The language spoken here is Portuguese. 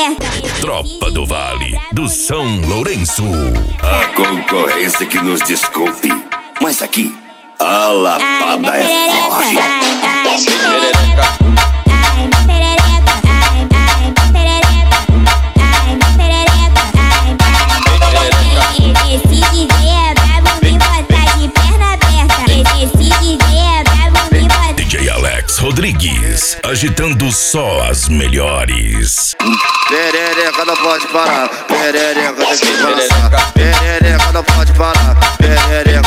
aberta. Tropa do Vale, do São Lourenço. A concorrência que nos desculpe, mas aqui a lapada é forte. DJ Alex Rodrigues, agitando só as melhores. Perereca não pode parar, perereca tem que balançar. Perereca não pode parar, perereca